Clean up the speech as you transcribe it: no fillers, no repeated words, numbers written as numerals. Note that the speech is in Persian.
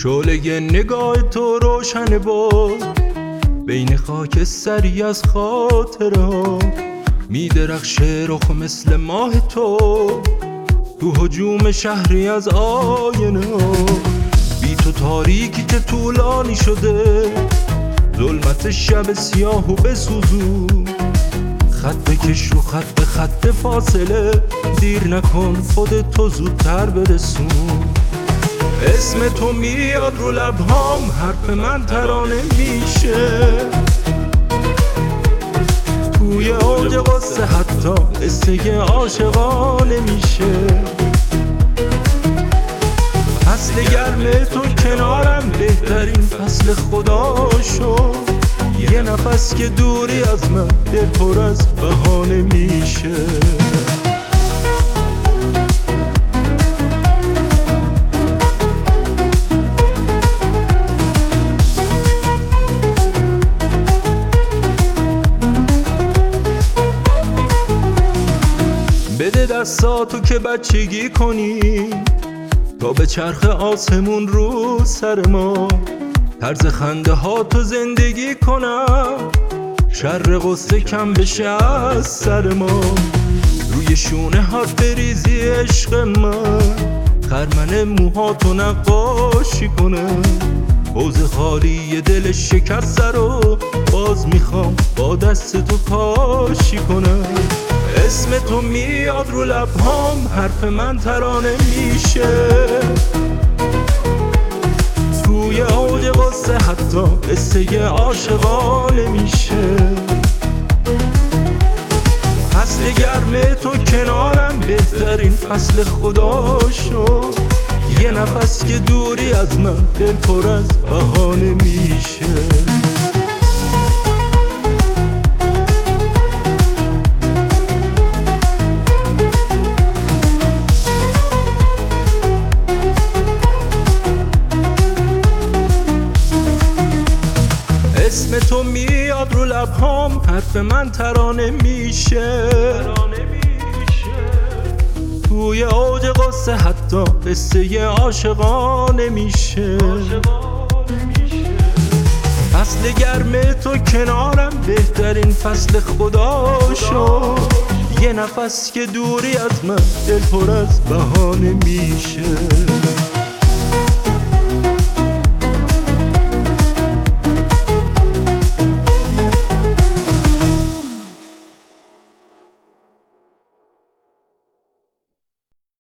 شعله نگاه تو روشن با بین خاک سری از خاطره ها میدرخشه رخ مثل ماه تو هجوم شهری از آینه ها. بی تو تاریکی که طولانی شده، ظلمت شب سیاه و بسوزون. خط بکش رو خط به خط فاصله، دیر نکن خودتو زودتر برسون. اسم تو میاد رو لبهام، حرف من ترانه میشه. توی اوج قصه حتی قصه عاشقانه میشه. فصل گرم تو کنارم بهترین فصل خدا شد. یه نفس که دوری از من دل پر از بهانه میشه. بده دستاتو که بچگی کنی تا به چرخ آسمون رو سر ما. طرز خنده ها تو زندگی کنم، شر غصه کم بشه از سر ما. روی شونه هات بریزی عشق من، خرمن موهاتو نقاشی کنم. حوض خالی دل شکسته رو باز میخوام با دست تو کاشی کنم. اسم تو میاد رو لبهام، حرف من ترانه میشه. توی اوج قصه حتی قصه عاشقانه میشه. فصل گرم تو کنارم بهترین فصل خدا شد. یه نفس که دوری از من دل پر از بهانه میشه. اسم تو میاد رو لبهام، حرف من ترانه میشه. توی اوج قصه حتی قصه عاشقانه میشه. فصل گرم تو کنارم بهترین فصل خدا شد. یه نفس که دوری از من دل پر از بهانه میشه.